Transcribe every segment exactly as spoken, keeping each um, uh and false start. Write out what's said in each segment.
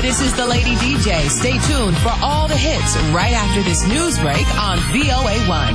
This is the Lady D J. Stay tuned for all the hits right after this news break on V O A one.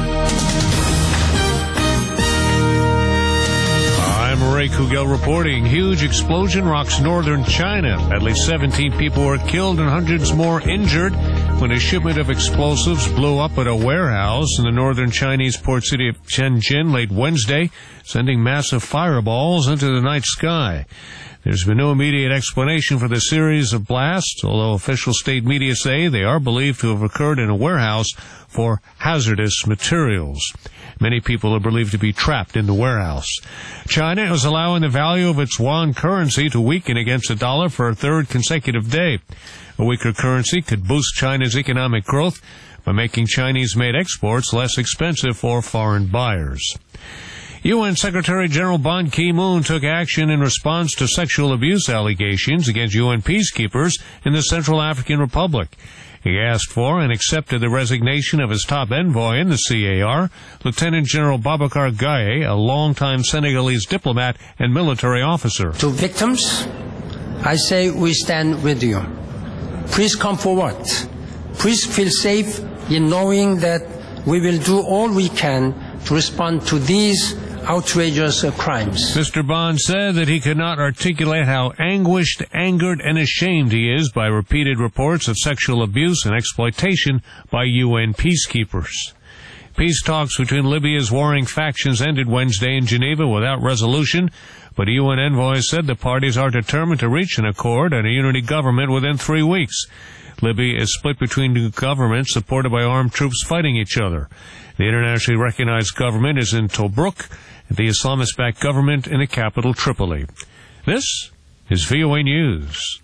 I'm Ray Kugel reporting. Huge explosion rocks northern China. At least seventeen people were killed and hundreds more injured when a shipment of explosives blew up at a warehouse in the northern Chinese port city of Shenzhen late Wednesday, sending massive fireballs into the night sky. There's been no immediate explanation for the series of blasts, although official state media say they are believed to have occurred in a warehouse for hazardous materials. Many people are believed to be trapped in the warehouse. China is allowing the value of its yuan currency to weaken against the dollar for a third consecutive day. A weaker currency could boost China's economic growth by making Chinese-made exports less expensive for foreign buyers. U N Secretary General Ban Ki-moon took action in response to sexual abuse allegations against U N peacekeepers in the Central African Republic. He asked for and accepted the resignation of his top envoy in the C A R, Lieutenant General Babacar Gaye, a longtime Senegalese diplomat and military officer. To victims, I say we stand with you. Please come forward. Please feel safe in knowing that we will do all we can to respond to these outrageous uh, crimes. Mister Bond said that he could not articulate how anguished, angered, and ashamed he is by repeated reports of sexual abuse and exploitation by U N peacekeepers. Peace talks between Libya's warring factions ended Wednesday in Geneva without resolution, but a U N envoy said the parties are determined to reach an accord and a unity government within three weeks. Libya is split between two governments supported by armed troops fighting each other. The internationally recognized government is in Tobruk, and the Islamist-backed government in the capital, Tripoli. This is V O A News.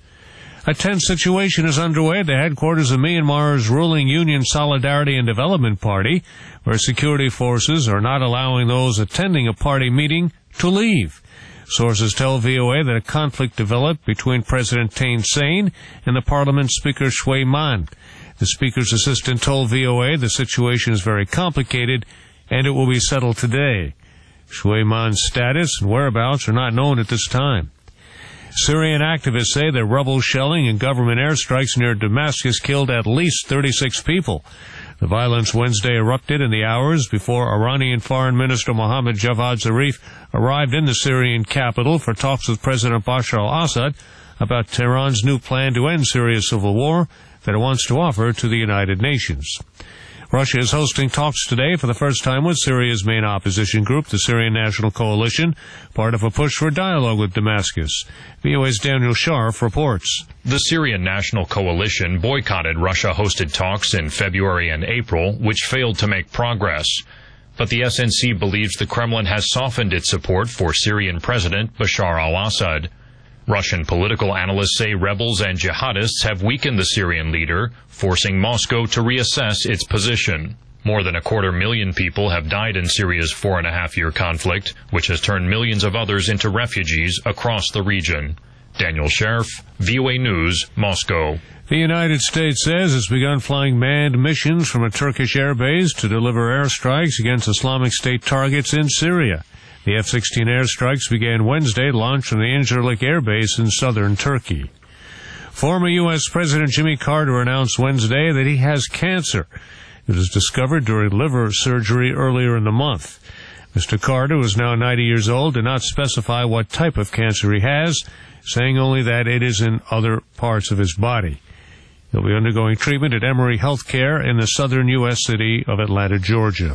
A tense situation is underway at the headquarters of Myanmar's ruling Union Solidarity and Development Party, where security forces are not allowing those attending a party meeting to leave. Sources tell V O A that a conflict developed between President Thein Sein and the parliament speaker Shwe Man. The speaker's assistant told V O A the situation is very complicated and it will be settled today. Shwe Man's status and whereabouts are not known at this time. Syrian activists say that rebel shelling and government airstrikes near Damascus killed at least thirty-six people. The violence Wednesday erupted in the hours before Iranian Foreign Minister Mohammad Javad Zarif arrived in the Syrian capital for talks with President Bashar al-Assad about Tehran's new plan to end Syria's civil war that it wants to offer to the United Nations. Russia is hosting talks today for the first time with Syria's main opposition group, the Syrian National Coalition, part of a push for dialogue with Damascus. V O A's Daniel Scharf reports. The Syrian National Coalition boycotted Russia-hosted talks in February and April, which failed to make progress. But the S N C believes the Kremlin has softened its support for Syrian President Bashar al-Assad. Russian political analysts say rebels and jihadists have weakened the Syrian leader, forcing Moscow to reassess its position. More than a quarter million people have died in Syria's four-and-a-half-year conflict, which has turned millions of others into refugees across the region. Daniel Scharf, V O A News, Moscow. The United States says it's begun flying manned missions from a Turkish airbase to deliver airstrikes against Islamic State targets in Syria. The F sixteen airstrikes began Wednesday, launched from the Incirlik Air Base in southern Turkey. Former U S President Jimmy Carter announced Wednesday that he has cancer. It was discovered during liver surgery earlier in the month. Mister Carter, who is now ninety years old, did not specify what type of cancer he has, saying only that it is in other parts of his body. He'll be undergoing treatment at Emory Healthcare in the southern U S city of Atlanta, Georgia.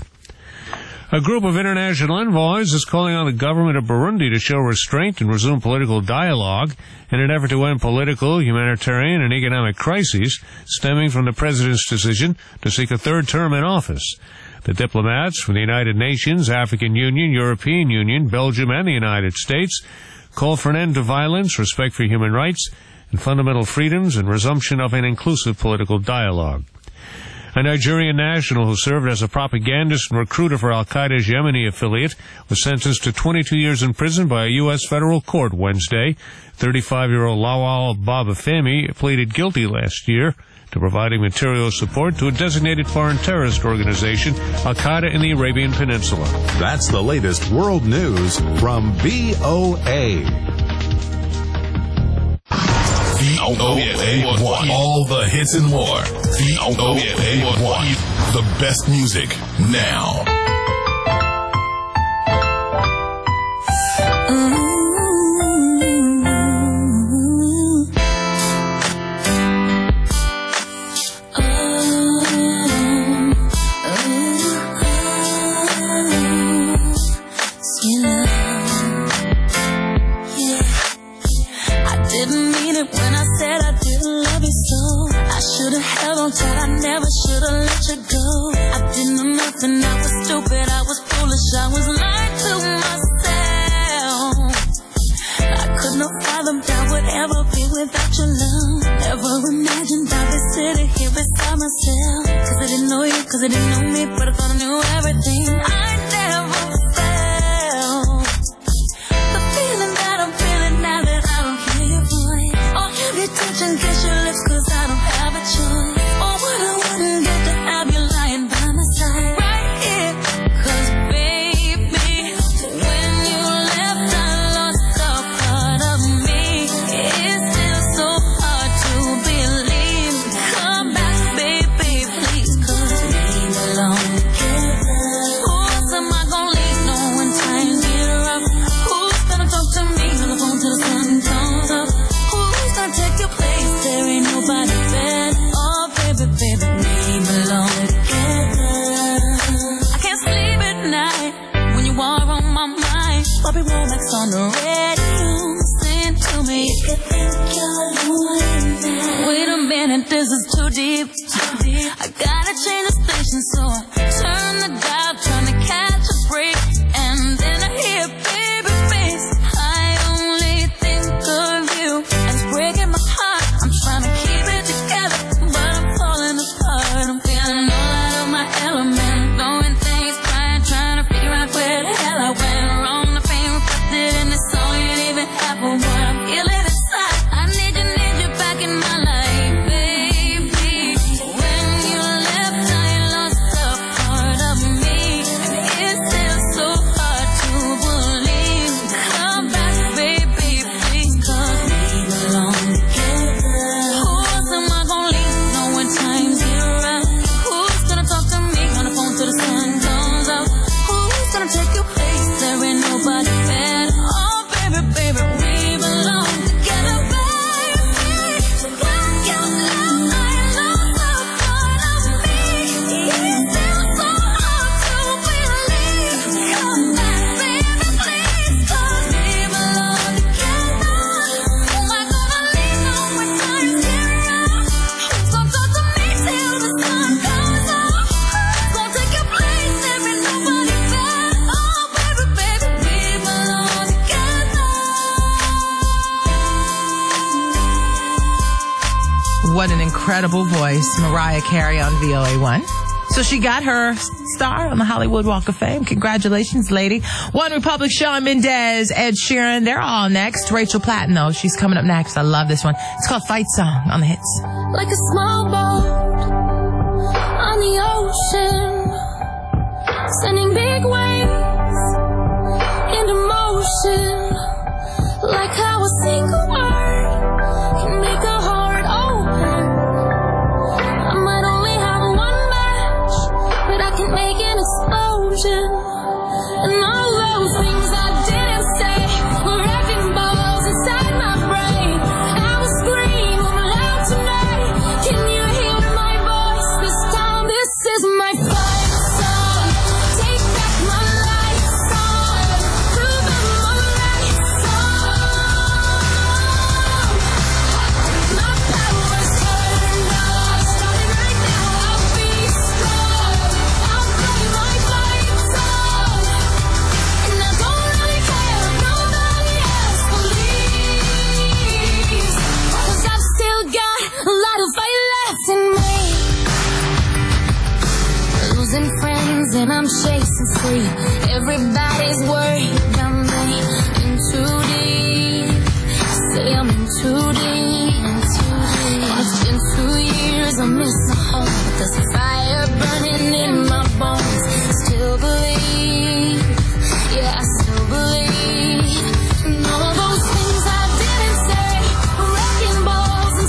A group of international envoys is calling on the government of Burundi to show restraint and resume political dialogue in an effort to end political, humanitarian, and economic crises stemming from the president's decision to seek a third term in office. The diplomats from the United Nations, African Union, European Union, Belgium, and the United States call for an end to violence, respect for human rights, and fundamental freedoms, and resumption of an inclusive political dialogue. A Nigerian national who served as a propagandist and recruiter for al-Qaeda's Yemeni affiliate was sentenced to twenty-two years in prison by a U S federal court Wednesday. thirty-five-year-old Lawal Babafemi pleaded guilty last year to providing material support to a designated foreign terrorist organization, al-Qaeda in the Arabian Peninsula. That's the latest world news from V O A. V O A one. All the hits and more. V O A one. The best music now. What an incredible voice, Mariah Carey on V O A one. So she got her star on the Hollywood Walk of Fame. Congratulations, lady. One Republic, Shawn Mendes, Ed Sheeran. They're all next. Rachel Platten, though, she's coming up next. I love this one. It's called Fight Song on the hits. Like a small boat on the ocean, sending big waves into motion. Like how a single word can make a heart open. I might only have one match, but I can make an explosion. And all those things I didn't say were wrecking balls inside my brain. I will scream loud tonight. Can you hear my voice this time? This is my fight song. Take back my life song. Prove I'm my right song. My power's turned off. Starting right now, I'll be strong. I'll play my fight song. And I don't really care if nobody else believes. 'Cause I've still got a lot of fight left in me. Losing friends and I'm chasing sleep. Everybody's worried about me. In too deep. Say I'm in too deep. It's been two years, I miss my home. But there's a fire burning in my bones. Still believe. Yeah, I still believe. And all those things I didn't say. Wrecking balls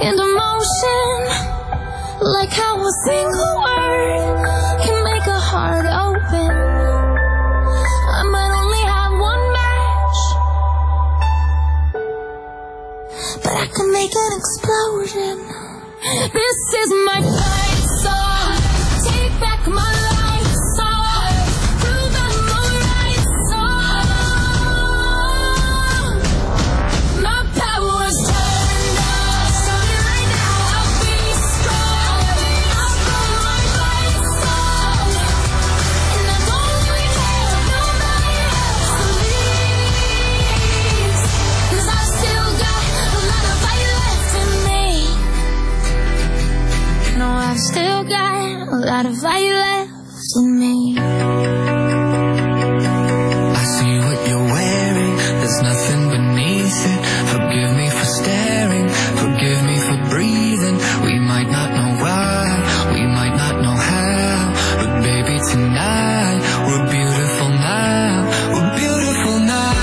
into motion, like how a single word can make a heart open. I might only have one match, but I can make an explosion. This is my fight song. Take back my life song. Prove I'm the right song. My power's turned up. Starting right now, I'll be strong. I'll go my fight song. And I don't really care if nobody else believes. 'Cause I've still got a lot of fight left in me. No, I've still got a lot of fight left in me. I see what you're wearing, there's nothing beneath it. Forgive me for staring, forgive me for breathing. We might not know why, we might not know how, but baby tonight, we're beautiful now. We're beautiful now.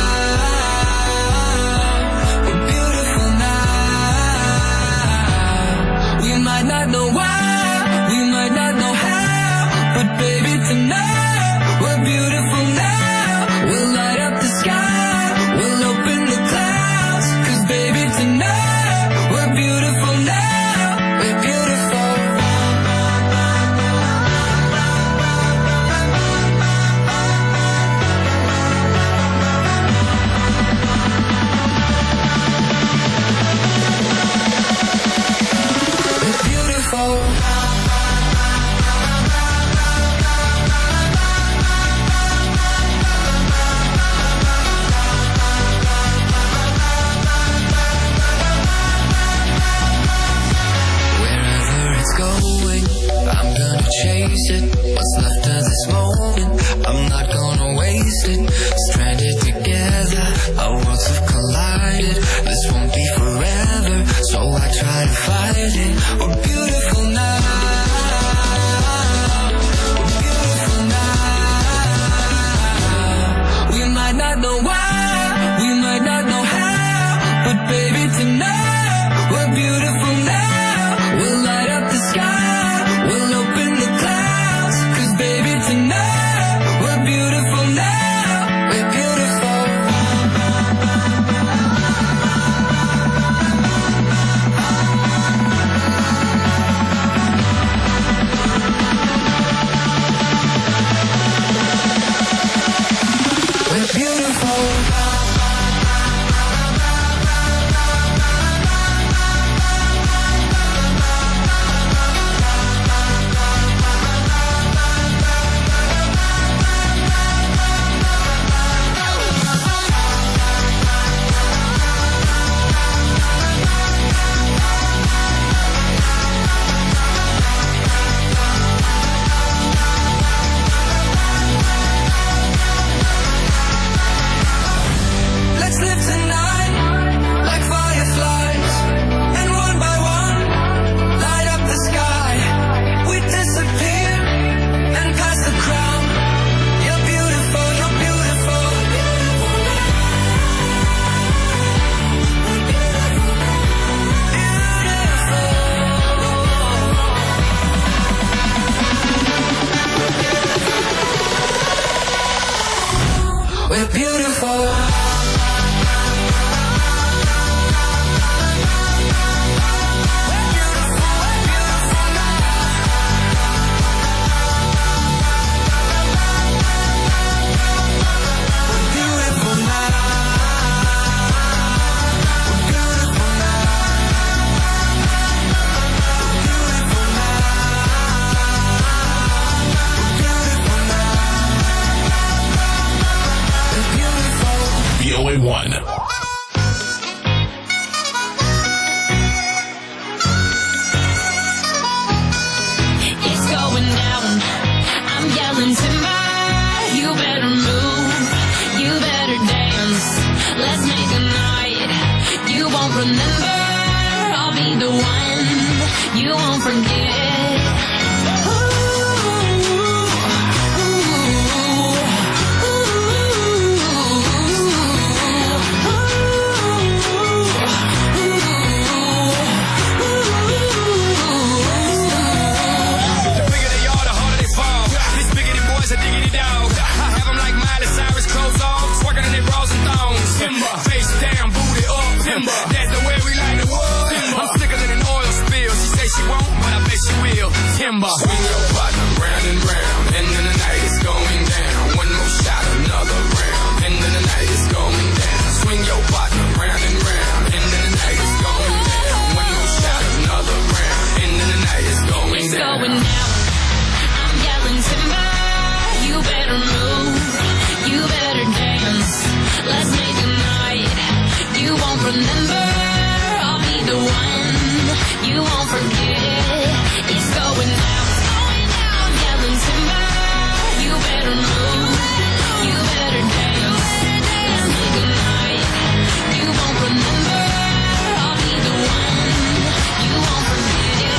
We're beautiful now. We might not know why, we might not know how, but baby tonight, we're beautiful now. We'll light up the sky, we'll open the clouds. 'Cause baby tonight, we're beautiful now. We're beautiful. We're beautiful. Wherever it's going, I'm gonna chase it. What's left of this moment, I'm not gonna waste it. Stranded together, our worlds have collided. This won't be forever, so I try to fight it. We're beautiful now. We're beautiful now. We might not know why, we might not know how, but baby tonight, we're beautiful now. We'll light up the sky, we'll open the clouds. Timber. Swing your partner round and round, and then the night is going down. One more shot, another round, and then the night is going down. Swing your partner round and round, and then the night is going down. One more shot, another round, and then the night is going it's down. Going down. I'm yelling timber. You better move. You better dance. Let's make a night. You won't remember. I'll be the one. You won't forget. It's going down. It's going down. I'm yelling timber. You better move. You better dance. Let's make a night. You won't remember. I'll be the one. You won't forget.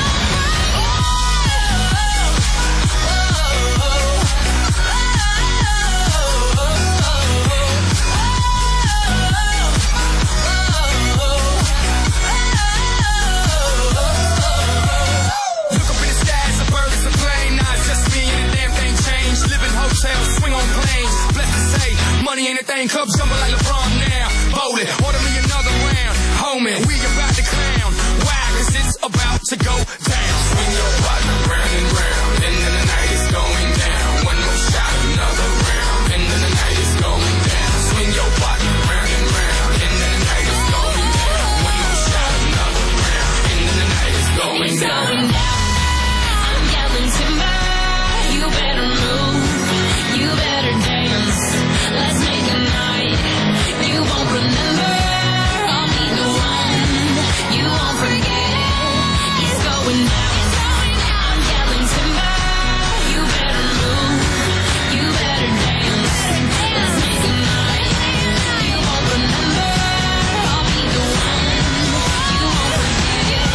Swing on planes, blessed to say, money ain't a thing, club jumble like LeBron now, bowl it, order me another round, homie, we about to clown, why, cause it's about to go down. Swing your partner round and round, and then the night is going down, one more shot, another round, and then the night is going down. Swing your partner round and round, and then the night is going down, one more shot, another round, and then the night is going it's down. Going down. I'm yelling timber. You better move. You better dance. Let's make a night. You won't remember. I'll be the one. You won't forget. It's going down. It's going down. I'm yelling timber. You better move. You better dance. Let's make a night. You won't remember. I'll be the one. You won't forget.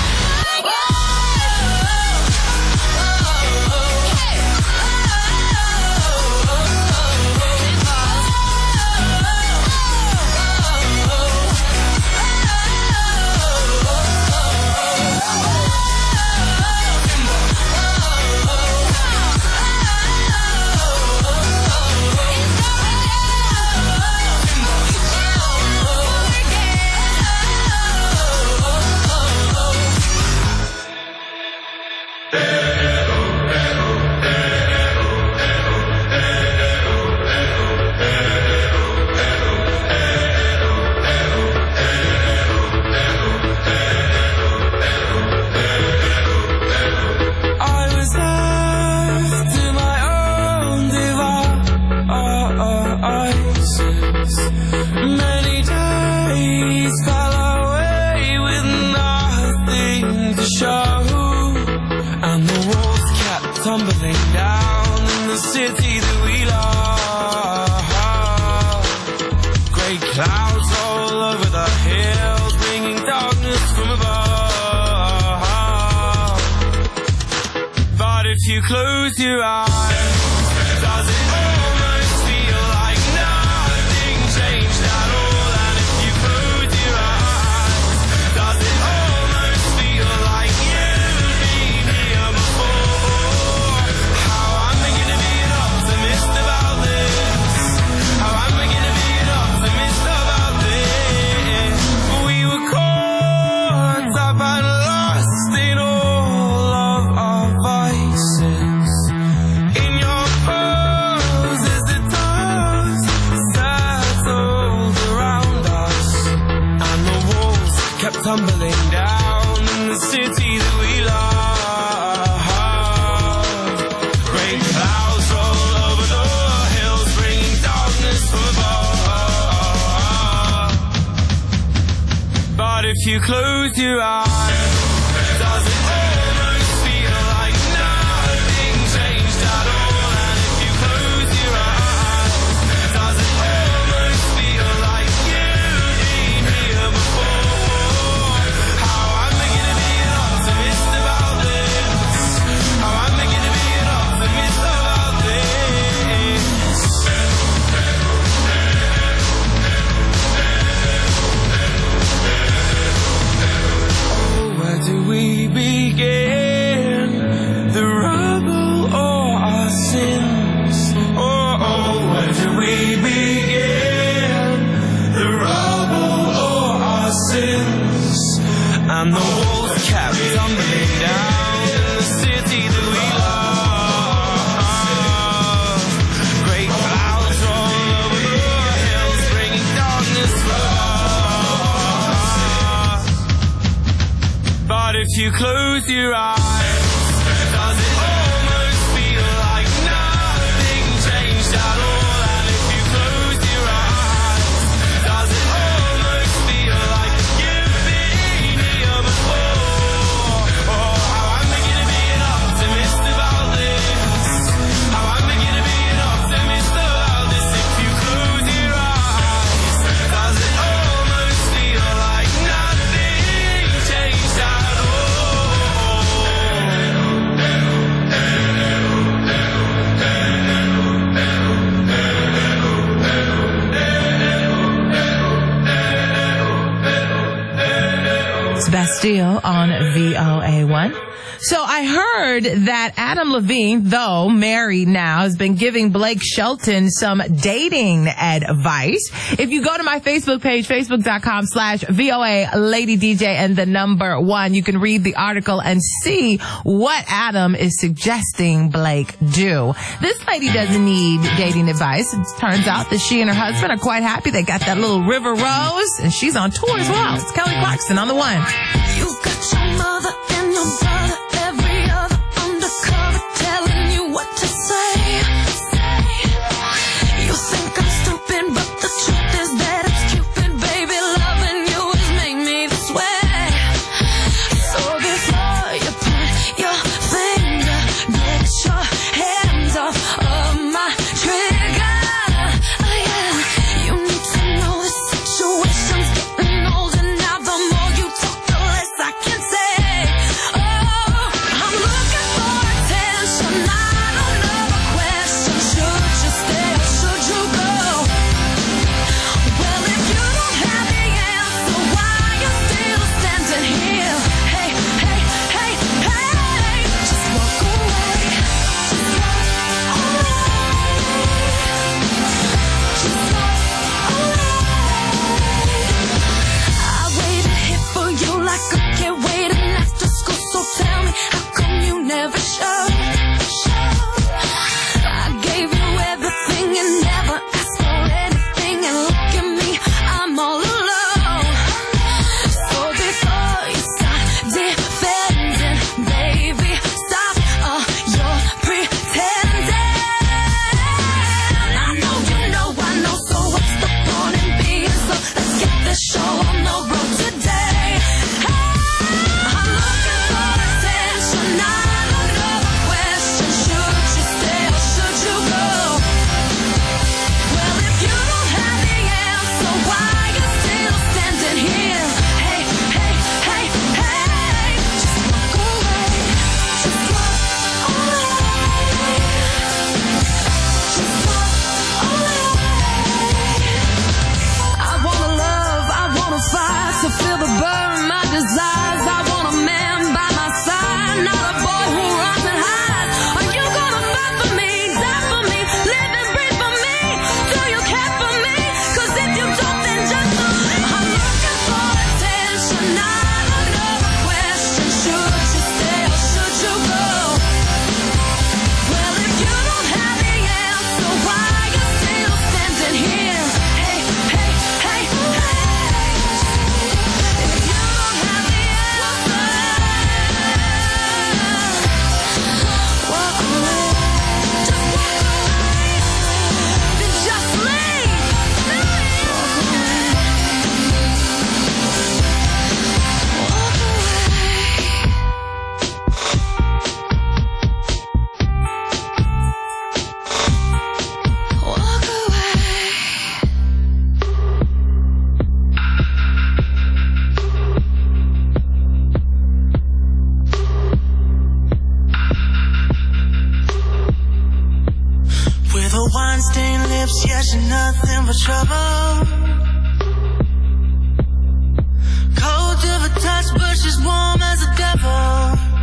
Many days fell away with nothing to show, and the walls kept tumbling down in the city that we love. Grey clouds all over the hills, bringing darkness from above. But if you close your eyes, does it almost feel like nothing changed at all? And if you close your eyes, does it almost feel like you've been here before? How am I gonna be an optimist about this? How am I gonna be an optimist about this? We were caught up and lost in all of our vices. In your poses, the dust settled around us, and the walls kept tumbling down in the city that we love. Great clouds roll over the hills, bringing darkness from above. But if you close your eyes, does it almost feel like nothing changed at all? And if you close your eyes, does it almost feel like you've been here before? How am I gonna be an optimist about this? How am I gonna be an optimist about this? Oh, your eyes, does it almost feel like nothing changed at all? And if you close your eyes, does it almost feel like you've been here before? Oh, how I'm beginning to be an optimist about this. How I'm beginning to be an optimist about this. If you close your eyes, does it almost feel like nothing changed at all? It's Bastille on V O A one. So I heard that Adam Levine, though married now, has been giving Blake Shelton some dating advice. If you go to my Facebook page, facebook.com slash VOA Lady D J and the number one, you can read the article and see what Adam is suggesting Blake do. This lady doesn't need dating advice. It turns out that she and her husband are quite happy. They got that little River Rose, and she's on tour as well. It's Kelly Clarkson on the one. You got your mother and your brother, every other undercover, telling you what to say. You think I'm stupid, but the truth is that it's Cupid, baby. Loving you has made me this way. So before you point your finger, get your hands off of my trigger. Oh yeah, you need to know the situation's getting older now. The more you talk, the less I can say. Oh, I'm looking for attention. I don't know the question. Should you stay or should you go? Well, if you don't have the answer, why you still standing here? Hey, hey, hey, hey, just walk away. Just walk away. Just walk away. I waited here for you like a kid waiting after school. So tell me, how come you never showed? I gave you everything and never asked for anything. And look at me, I'm all alone. So before you start defending, baby, stop uh, your pretending. I know you know I know, so what's the point in being slow? Let's get this show on the road today. I'm looking for attention. I don't know the question. Should you stay or should you go? Well, if you don't have the answer, why you still standing here? Hey, hey, hey, hey, just walk away. Just walk away. Just walk away. I wanna love, I wanna fight to feel the burn, my desires. I want a man by my side, not a boy who runs and hides. Are you gonna fight for me, die for me, live and breathe for me? Do you care for me? 'Cause if you don't, then just leave. I'm looking for attention. I don't know the question. Should you stay or should you go? Well, if you don't have the answer, why you still standing here? Hey, hey, hey, hey. If you don't have the answer, walk away. Just walk away. Then just leave. Walk away. Walk away. Walk away. With her wine-stained lips, yeah, she's nothing but trouble. Cold to the touch, but she's warm as a devil.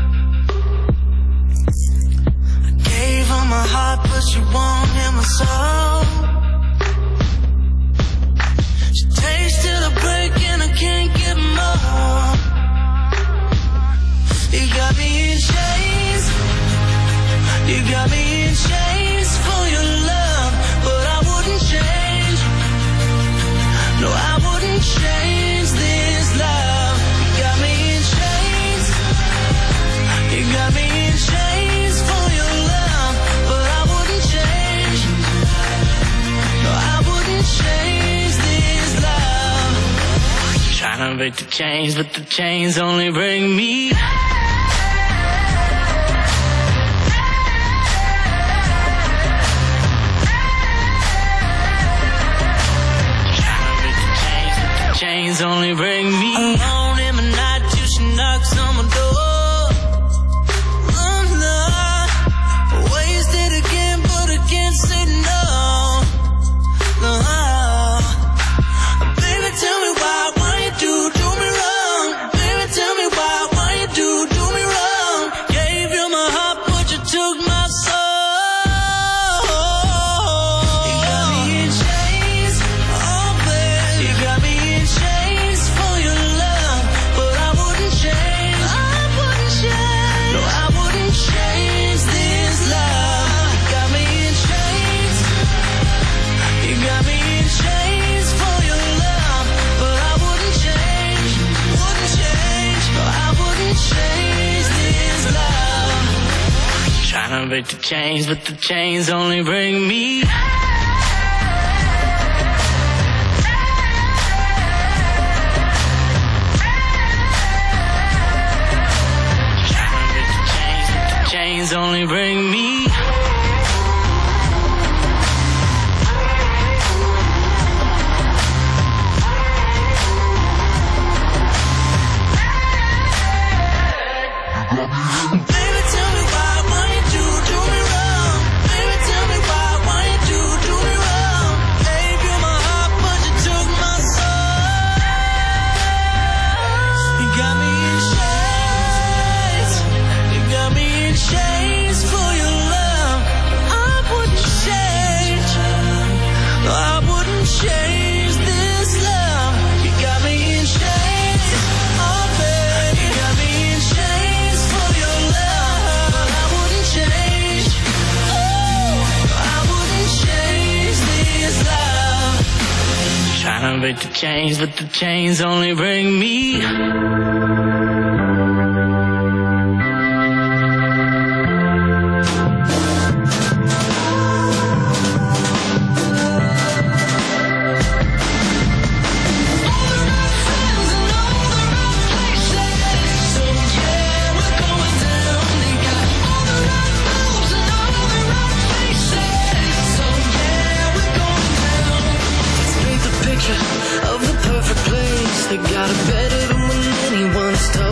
I gave her my heart, but she won't hear my soul. She takes till the break and I can't get more. You got me in chains. You got me in chains for your love, but I wouldn't change. No, I wouldn't change this love. You got me in chains. break the chains, but the chains only bring me. Chains only bring me. Alone in my night till she knocks on my door. Oh no, wasted again, but I can't say no. No, baby, tell me why, why you do do me wrong? Baby, tell me why, why you do do me wrong? Gave you my heart, but you took my soul. You got me in chains, oh baby, you got me in chains for your love, but I wouldn't change. I wouldn't change. No, I wouldn't change this love. You got me in chains. You got me in chains for your love, but I wouldn't change. Wouldn't change. No, I wouldn't change this love. Trying to break the chains, but the chains only bring me. Chains only bring me. Baby, tell me why, why you do do me wrong? Baby, tell me why, why you do do me wrong? Gave you my heart, but you took my soul. You got me in chains. You got me in chains for your love. I wouldn't change. No, I wouldn't change this love. You got me in chains. Oh, baby. You got me in chains for your love. I wouldn't change. Oh, I wouldn't change this love. Trying to break the chains, but the chains only bring me. Of the perfect place, they got it better than when anyone's told.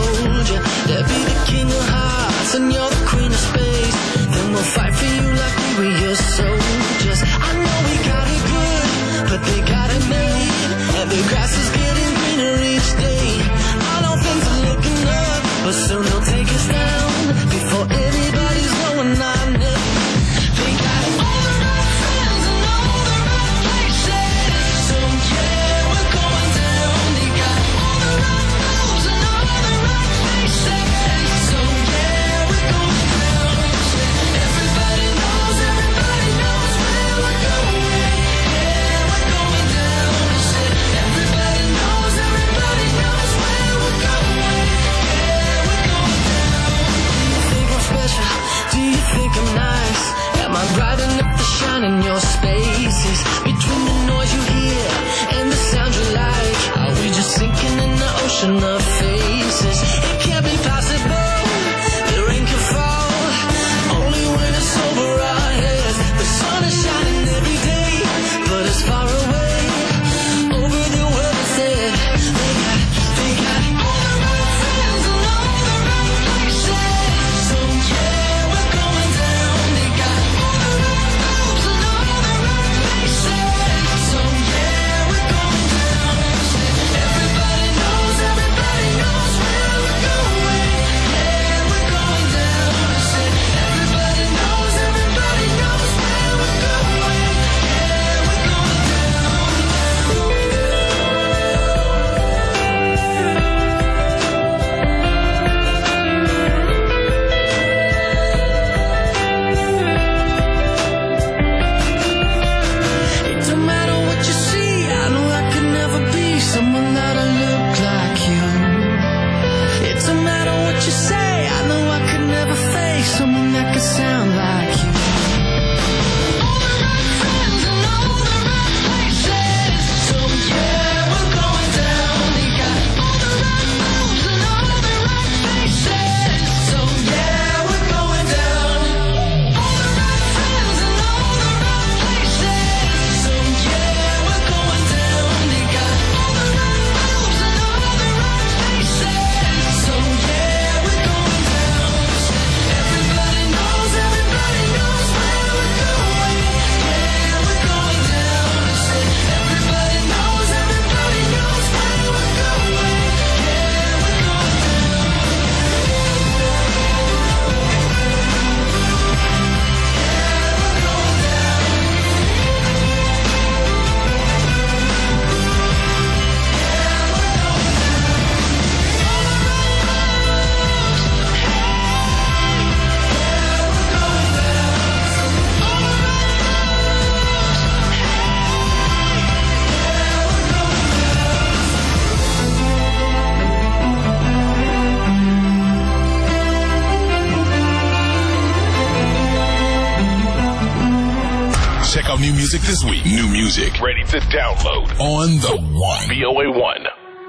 All new music this week. New music ready to download on the One. V O A one.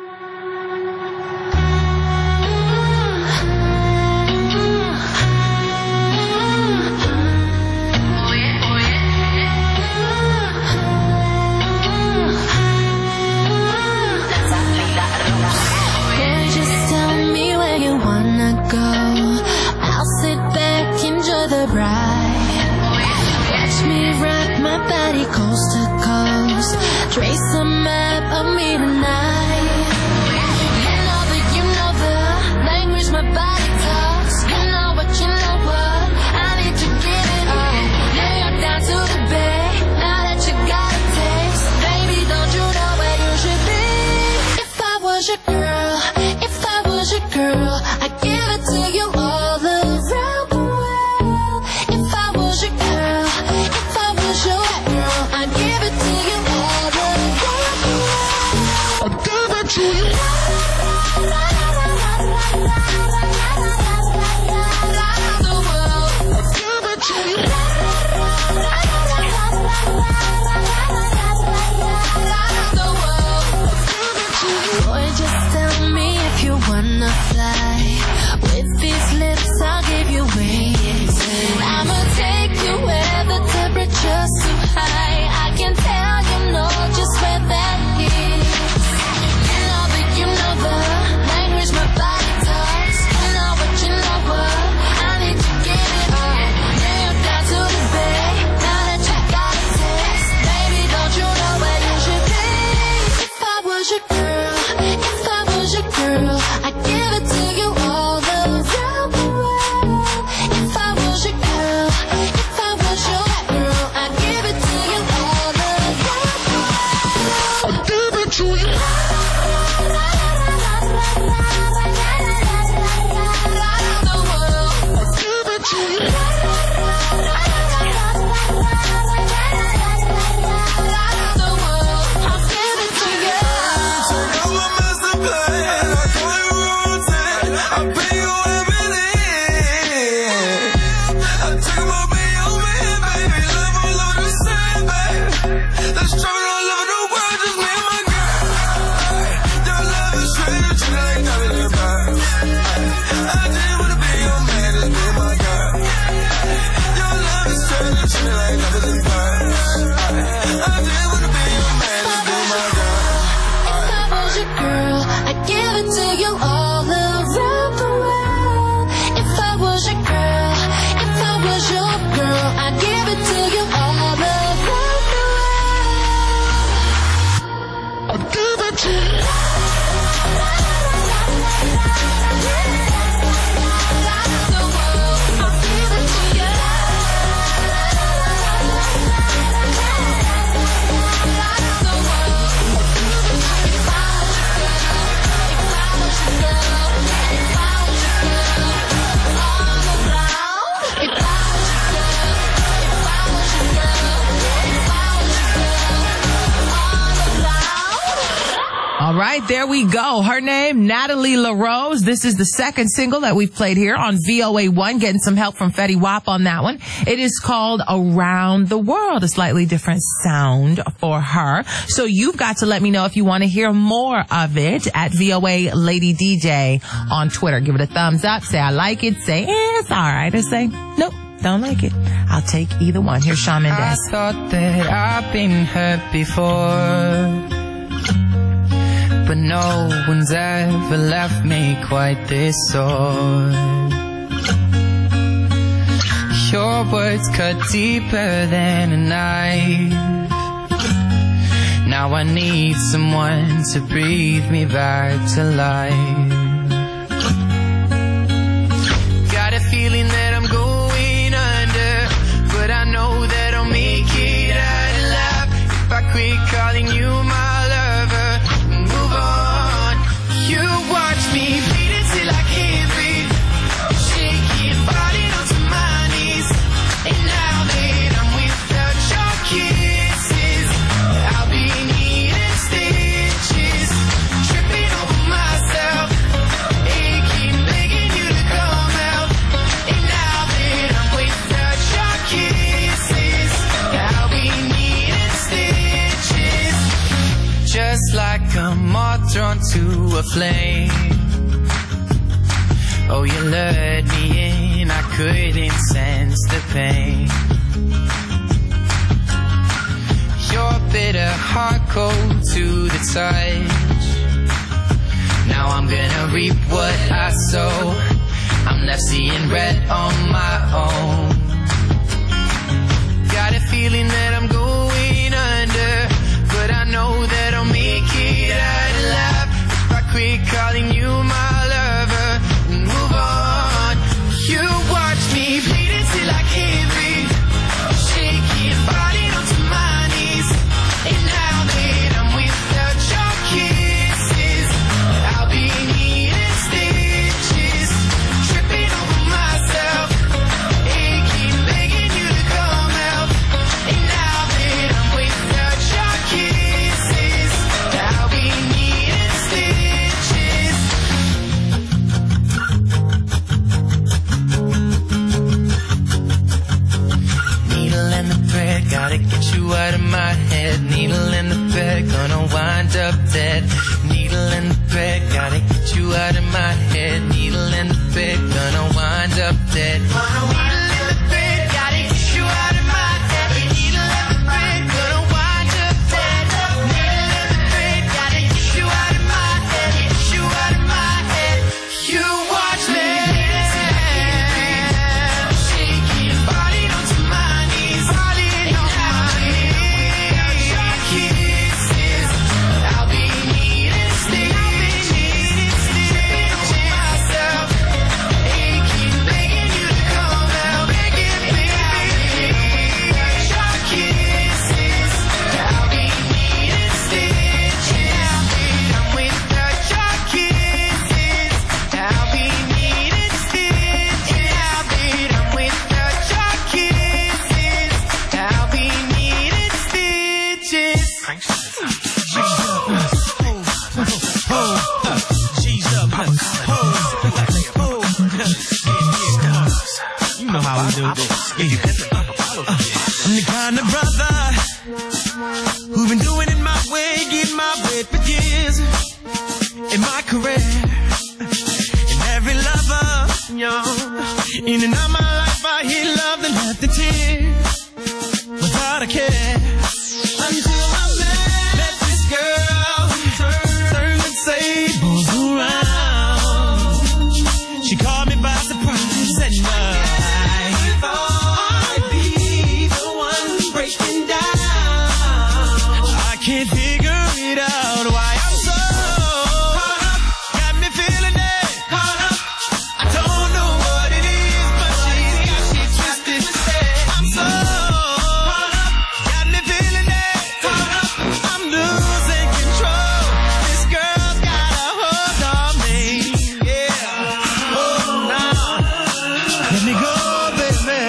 Watch me rock my body coast to coast. Trace a map of me tonight. You know that you know the language my body talks. You know what, you know what, I need to get it on. Now you're down to the bay. Now that you got a taste, baby, don't you know where you should be? If I was your girl, if I was your girl, I'd give it to you all around the world. If I was your girl, if I was your girl, I'd give it to you all around the world. I'd give it to you. Boy, just tell me if you wanna fly. With these lips, I'll give you wings. I'ma take you where the temperature's too high. I can tell you know just where that is. You know that you know the language my body talks. You know what, you know what, I need to get it on. Now you're down to the bay. Now that you got a taste, baby, don't you know where you should be? If I was your girl, if I was your girl, I'd give it to you all around the world. If I was your girl, if I was your girl, I'd give it to you all around the world. I'd give it to you. Around the world. I'd give it to you. Around the world. I'll give it to you. All right, there we go. Her name, Natalie LaRose. This is the second single that we've played here on V O A one, getting some help from Fetty Wap on that one. It is called Around the World, a slightly different sound for her. So you've got to let me know if you want to hear more of it at V O A Lady D J on Twitter. Give it a thumbs up, say I like it, say eh, it's all right, or say nope, don't like it. I'll take either one. Here's Shawn Mendes. I thought that I've been hurt before, but no one's ever left me quite this sore. Your words cut deeper than a knife. Now I need someone to breathe me back to life. Got a feeling that I'm going under, but I know that I'll make it out alive if I quit calling you my lover. Move on. You watch me bleed until I can't breathe, shaking, falling onto my knees. And now that I'm without your kisses, I'll be needing stitches, tripping over myself. drawn to a flame. Oh, you lured me in, I couldn't sense the pain. Your bitter heart cold to the touch. Now I'm gonna reap what I sow. I'm left seeing red on my own. Got a feeling that I'm going under, but I know that I'll make it out alive if I quit calling you my lover and move on. You watch me bleed until I can't breathe, shaking, falling onto my knees. And now that I'm without your kisses, I'll be needing stitches, tripping over myself, aching, begging you to come out. And now that I'm without your kisses, I'll be needing stitches. Needle and the thread, gotta get you out of my head. Needle in the thread, gonna wind up dead. Needle in the thread, gotta get you out of my head. Needle in the thread, gonna wind up dead. Needle in the thread, gotta get you out of my head. Needle in the thread, gonna wind up dead. Needle in the thread, gotta get you out of my head. Get you out of my head. You watch me shaking, falling onto my knees, falling on my knees. Your kisses, I'll be needing stitches, tripping over myself, aching, begging you to come out, begging, begging. Your kisses, I'll be needing stitches. I'm without your kisses, I'll be needing stitches. I'm without your kisses, I'll be needing stitches. You know how we do this. I'm the kind of brother who's been doing it my way, getting my way for years in my career. And every lover, yo, in and out my life, I hear love and have the tears without a care. Until I let this girl turn, turn the tables around. She caught me by surprise and I thought I'd be the one breaking down. I can't figure it out why I'm so caught up. Got me feeling it. Caught up. I don't know what it is, but she's got she twisted. I'm so caught up. Got me feeling it. Caught up. I'm losing control. This girl's got a hold on me. Yeah. Oh, now let me go, baby.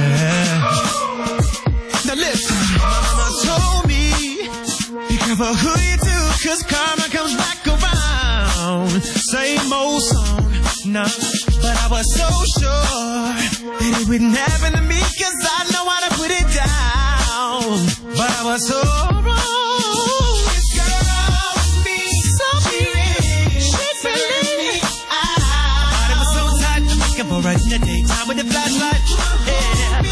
Now listen, my mama told me, be careful who you do, cause karma comes back around. Same old song, no, but I was so sure that it wouldn't happen to me, cause I know how to put it down. But I was so wrong. This girl with me, so pretty, she's really out. It was so tight, I'm looking for her in the daytime with the flashlight. Yeah.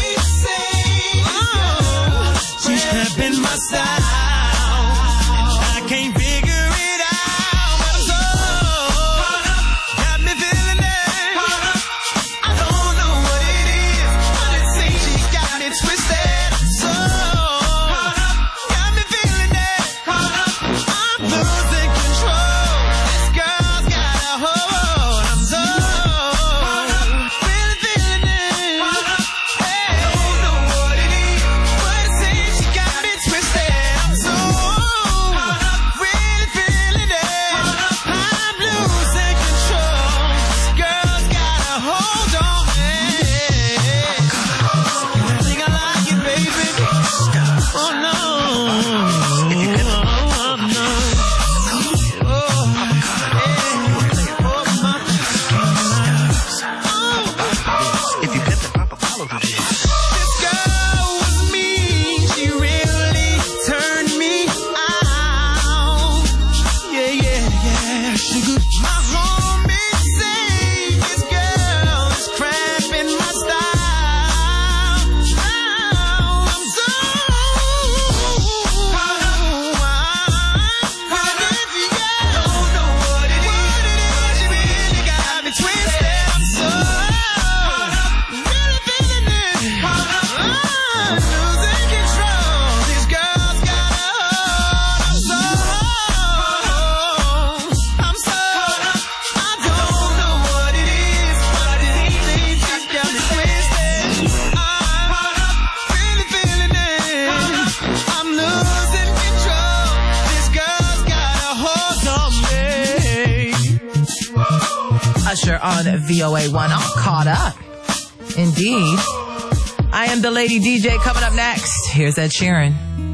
Oh, she's trapping my style, and I can't figure it out. But I'm so caught up, got me feeling it. Caught up, I don't know what it is, but it seems she got it twisted. So caught up, got me feeling it. Caught up, I'm losing control. This girl's got a hold. I'm so caught up, really feeling it. Usher on V O A one. All caught up. Indeed. I am the Lady D J. Coming up next, here's Ed Sheeran.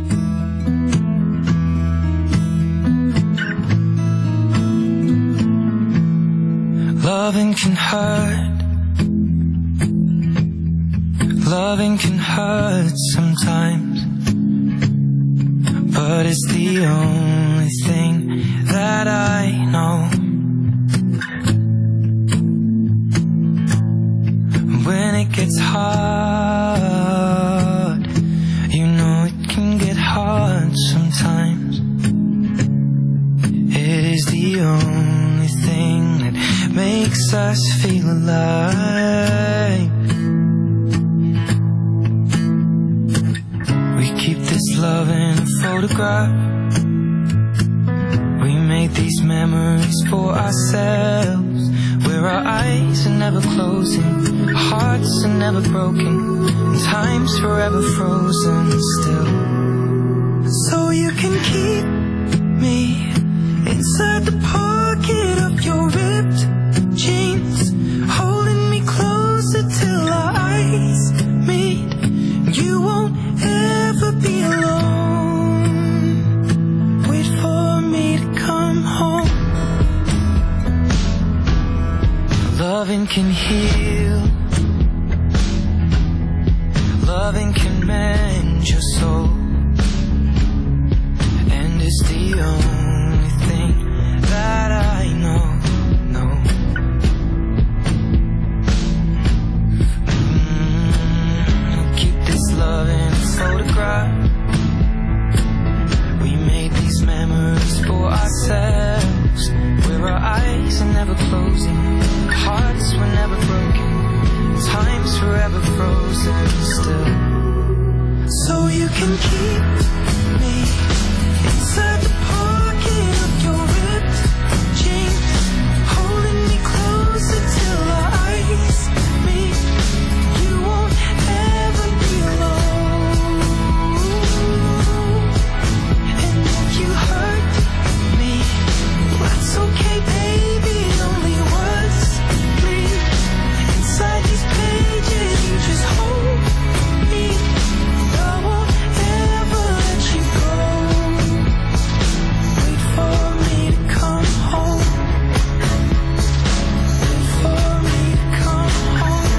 Loving can hurt. Loving can hurt sometimes, but it's the only thing that I know. When it gets hard, you know it can get hard sometimes. It is the only thing that makes us feel alive. We keep this love in a photograph. We made these memories for ourselves, where our eyes are never closing, our hearts are never broken, and time's forever frozen still. So you can keep me inside the pocket of your ripped jeans, holding me closer till our eyes meet. You won't ever be alone. Wait for me to come home. Loving can heal. Loving can mend your soul, and it's the only thing that I know, no. Mm, I'll keep this love in a photograph. We made these memories for ourselves, where our eyes are never closing, our hearts were never broken, time's forever frozen still. So you can keep me inside the pocket of your ripped jeans, holding me closer till our eyes meet. You won't ever be alone. And if you hurt me, well, that's okay, baby. Only words bleed inside these pages. You just hold me. I won't ever let you go. Wait for me to come home. Wait for me to come home.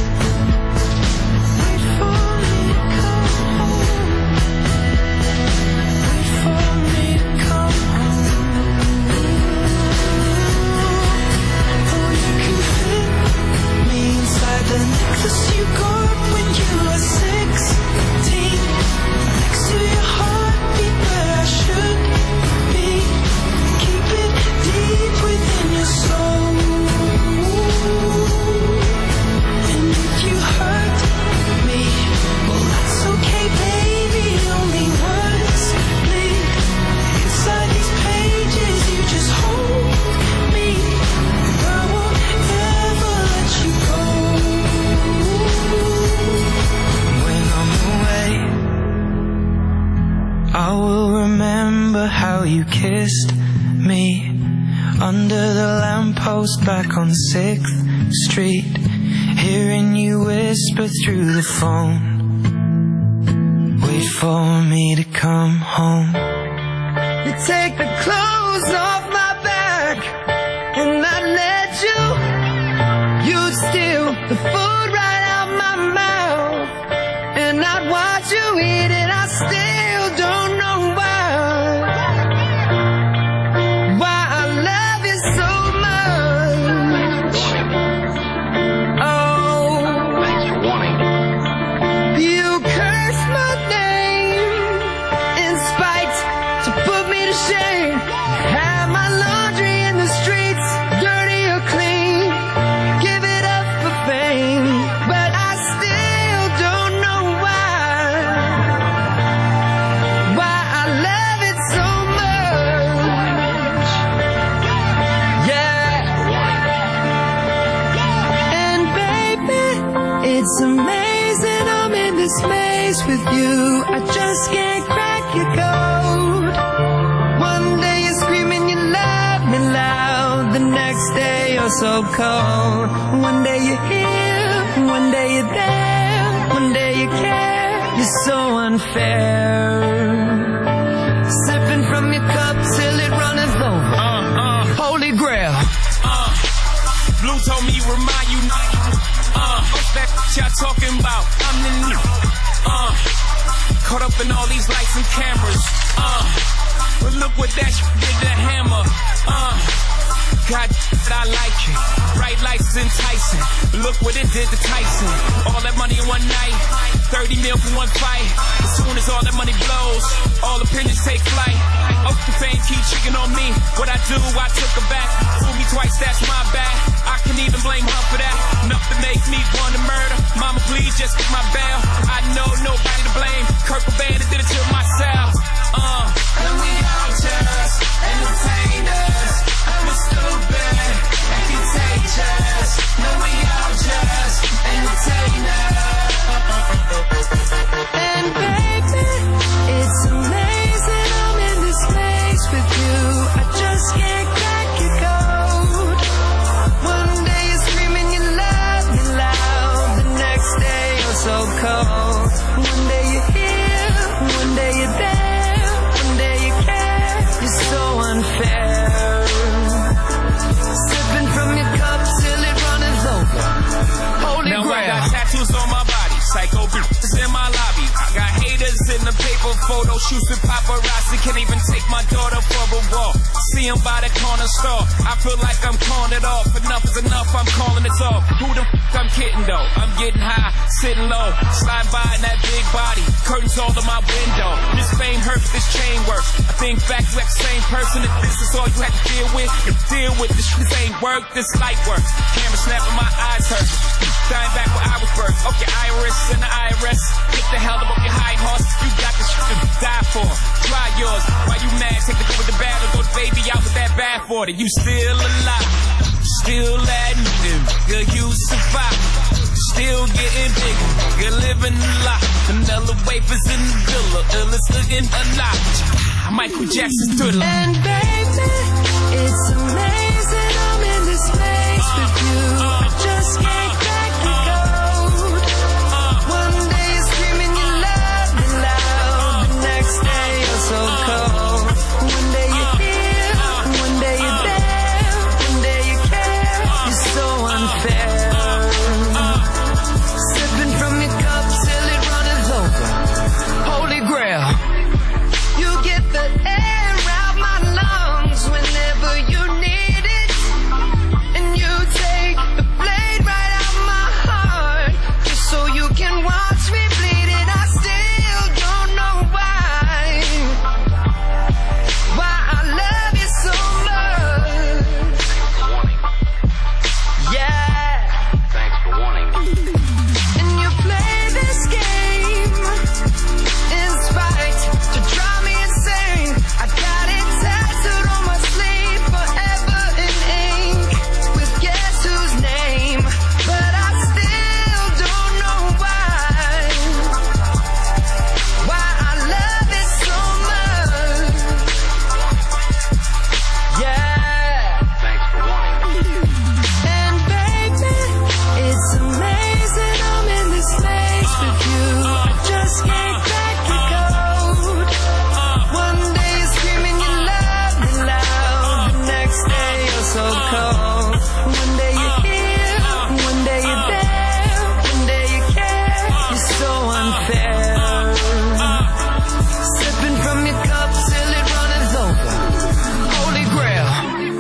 Wait for me to come home. Wait for me to come home. Oh, you can fit me inside the necklace you got when you were sixteen, next to your heartbeat where I should be. Keep it deep within your soul. And if you hurt me, well, that's okay, baby. Only words bleed inside these pages. You just hold me. I won't ever let you go. When I'm away, I will remember how you kissed me under the lamppost back on sixth street, hearing you whisper through the phone. Wait for me to come home. You take the clothes off my back and I let you. You'd steal the food right out my mouth, and I'd watch you eat it. I still don't know why, why I love you so much. Oh, you curse my name in spite to put me to shame. Have my laundry in the streets, dirty or clean. Give it up for fame, but I still don't know why, why I love it so much. Yeah. And baby, it's amazing I'm in this maze with you. I just can't crack your code. One day you're screaming you love me loud, the next day you're you're so cold. One day you're here, one day you're there, one day you care. You're so unfair. Sipping from your cup till it runneth over. Uh, uh. Holy grail. Uh, Blue told me remind you. Uh, what's that y'all talking about? I'm the new. Uh, caught up in all these lights and cameras. Uh, but look what that sh- did to Hammer. Uh, God, I like it. Bright lights enticing. Look what it did to Tyson. All that money in one night. thirty mil for one fight. As soon as all that money blows, all opinions take flight. Up the fame keep chicken on me. What I do, I took her back. Fool me twice, that's my bad. I can even blame her for that. Enough to make me want to murder. Mama, please just get my bail. I know nobody to blame. Kurt Cobain did it to myself. Uh, and we all just entertainers. I'm stupid and contagious. No, we all just entertainers. And baby, it's amazing I'm in this place with you. I just can't crack your code. One day you're screaming you love me loud. The next day you're so cold. One day you're here, one day you're there, one day you care. You're so unfair. Sipping from your cup till it runneth over. Holy now grail. I got tattoos on my body. Psycho bitches in my lobby. I got haters in the paper photo shoots with paparazzi. Can't even take my daughter for a walk. See him by the corner store. I feel like I'm calling it off. Enough is enough, I'm calling it off. Who the f*** I'm kidding though? I'm getting high, sitting low. Slide by in that big body. Curtains all in my window. This fame hurts, this chain works. I think back to that same person. If this is all you had to deal with, you deal with this. This ain't work, this light works. Camera snapping, my eyes hurt. Dying back where I was birthed. Okay, Iris and the I R S. Get the hell up your high horse. You got the shit to die for. Try yours. Why you mad? Take the good with the bad or go the baby out with that bad for it. You still alive. Still admitting. Girl, you survive. Still getting bigger. You're living a lot. Vanilla wafers in the villa. Illest looking alive. Michael Jackson's thriller. And baby, it's amazing I'm in this place with you. I just can't crack the code. One day you're screaming you love me loud. The next day you're so cold. One day you're here, one day you're there, one day you care. You're so unfair. Sipping from your cup till it runneth over. Holy grail. You get the air out my lungs whenever you need it. And you take the blade right out my heart just so you can watch me bleed it. I still don't know why. Why I love you so much. Yeah. Thanks for warning. And you play this game in spite to drive me insane. I got it tattooed on my sleeve forever in ink with guess whose name. But I still don't know why. Why I love it so much. Yeah. Thanks for warning. And baby, it's amazing I'm in this place with you. I just can't crack your code. One day you're screaming you love me loud. The next day you're so cold. One day you're here, one day you're there, one day you care. You're so unfair. Sipping from your cup till it runneth over. Holy grail.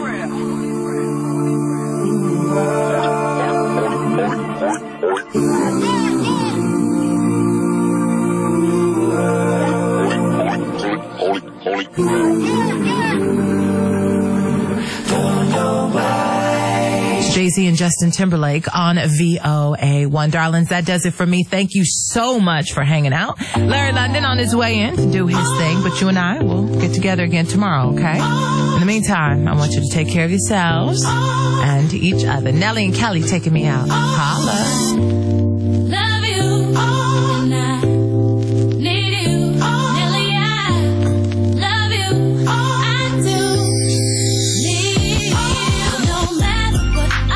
Jay-Z and Justin Timberlake on V O A one. Darlings, that does it for me. Thank you so much for hanging out. Larry London on his way in to do his thing, but you and I will get together again tomorrow, okay? In the meantime, I want you to take care of yourselves and each other. Nelly and Kelly taking me out. Holla. Love you, and I need you. Nelly, I love you. I do need you. No matter what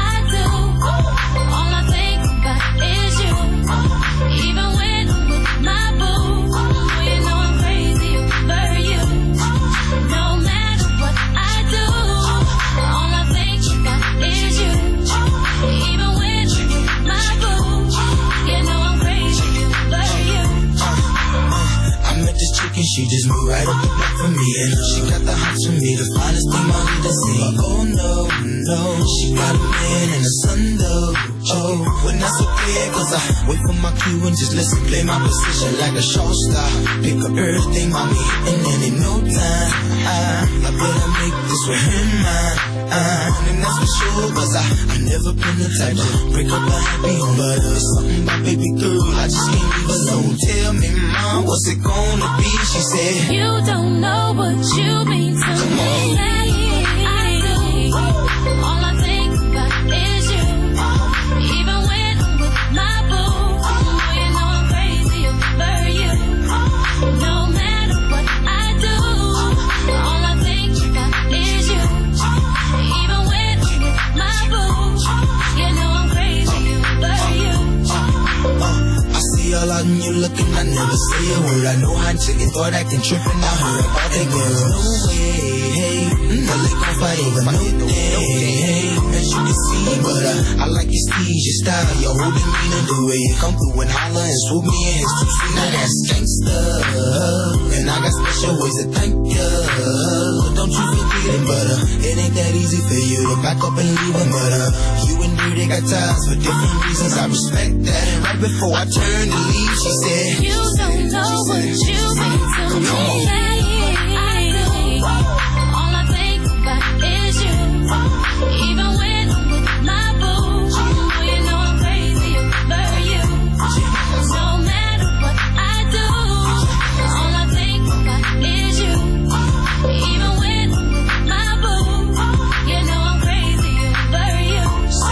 and she just moved right up the block for me. And she got the hots for me, the finest thing I'll need to see. But oh no, no, she got a man and a son though. Oh, when that's okay, cause I wait for my cue and just listen, play my position like a show star. Pick up everything, mommy, and then in no time, I, I better make this with him mine. Uh, and that's for sure, cause I, I never been the type to break up a happy home. But uh, something about baby girl, I just can't leave alone. Tell me, mom, what's it gonna be? She said, you don't know what you mean to Come me. on. I do. All I think about is you. Even when I'm with my boo, oh, you know I'm crazy over you. No matter what I do, all I think about is you. Even when I'm with my boo, you know I'm crazy over you. Uh, I see all out in you looking, I never say a word. I know how chicken thought I can trip and I heard about that girl. No way, hey, no lick on fight over no day, hey, as you can see, but uh, I like your steez, your style, your holding me to the way you come through and holler and swoop me in his two seat. Now that's gangsta, and I got special ways to thank ya. Don't you forget it, but uh, it ain't that easy for you to back up and leave him. But uh, you and me, they got ties for different reasons. I respect that. And right before I turned to leave, she said, you don't know what you mean to me. Come on. I do. All I think about is you. Even when I'm with my boo, oh, you know I'm crazy over you. No matter what I do, all I think about is you. Even when I'm with my boo, you know I'm crazy over you.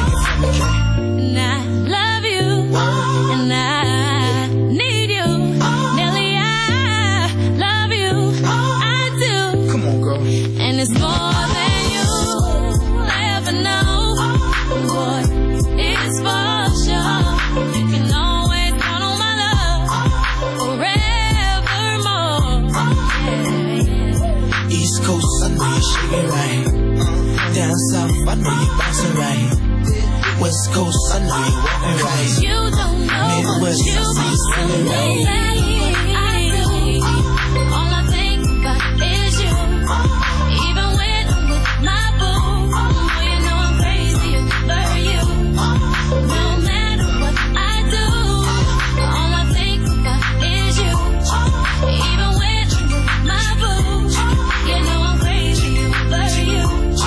And I love you, and I need you. Nelly, I love you, I do. Come on, girl. And it's more than you ever know. Boy, it's for sure. You can always count on my love forevermore. Yeah. East Coast, I know you're shaking right. Down south, I know you're bouncing right. West Coast, I know you're walking right. You don't know Midwest, what you I see you swimming right. I do. All I think about is you. Even when I'm with my boo, oh, you know I'm crazy over you. No matter what I do, all I think about is you. Even when I'm with my boo, you know I'm crazy over you.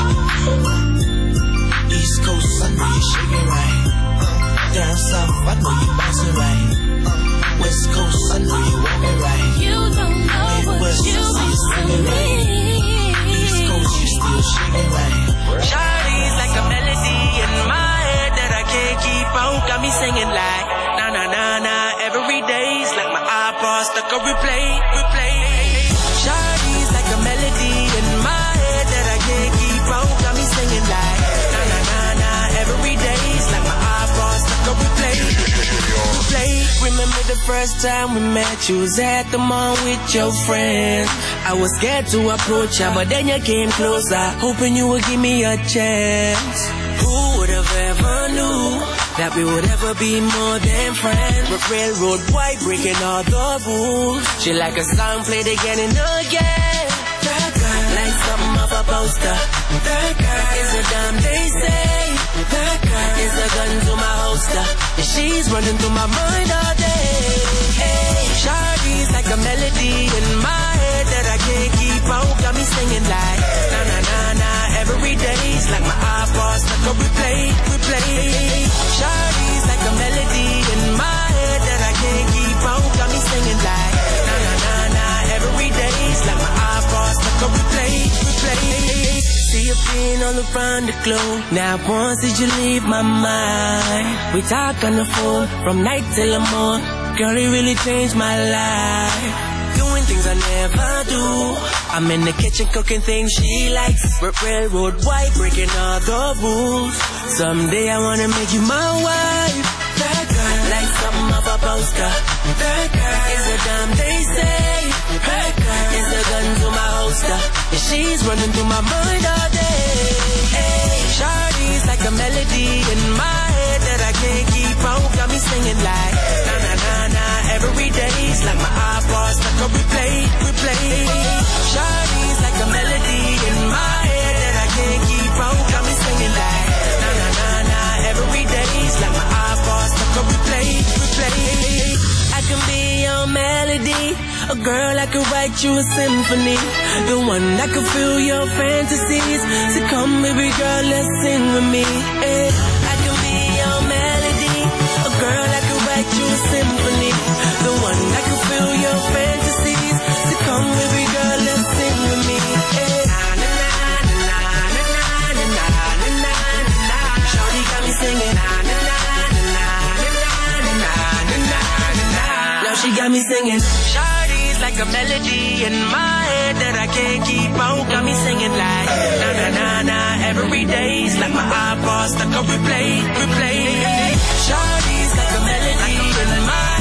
East Coast, I know you're shaking right. Down south, I know you're bouncing right. West Coast, I know you're walking right. You don't know what Midwest, you I see you swimming right. East Coast, you still shaking right. Shawty's like a melody in my head that I can't keep out. Got me singing like na na na na every day's like my iPod stuck on replay, replay. Shawty's like a melody in my head that I can't keep out. Got me singing like na na na na every day's like my iPod stuck on replay, replay. Remember the first time we met? You was at the mall with your friends. I was scared to approach ya, but then you came closer, hoping you would give me a chance. Who would have ever knew that we would ever be more than friends? With railroad white breaking all the rules. She like a song played again and again. That girl, like something off a poster. That girl is a damn they say. That girl is a gun to my holster, and she's running through my mind all day. Hey, Shawty's like a melody in my head that I can't keep out. Got me singing like na na na na every day's like my iPod stuck on replay, replay. Shawty's like a melody in my head that I can't keep out. Got me singing like na na na na every day's like my iPod stuck on replay, replay. See you being all around the globe. Now once did you leave my mind? We talk on the phone from night till the morning. Girl, it really changed my life. Doing things I never do. I'm in the kitchen cooking things she likes. R- railroad white breaking all the rules. Someday I wanna make you my wife. That girl, like something of a poster. That girl is a damn they say. That girl is a gun to my holster, and she's running through my mind all day. Hey, Shawty's like a melody in my head that I can't keep out. Got me singing like na na na na every day's like my iPod stuck on replay. your melody, a girl that could write you a symphony, the one that could fill your fantasies. So come, baby girl, let's sing with me. Eh, I can be your melody, a girl that could write you a symphony, the one that could fill your fantasies. So come, baby girl, let's sing with me. Eh, na na na na na na na na na na na. Shawty got me singing na na na na na na na na na na. Now she got me singing. Shawty's like a melody in my head that I can't keep out. Got me singing like na na na na every day's like my iPod stuck on replay, replay. Shawty's like a melody in my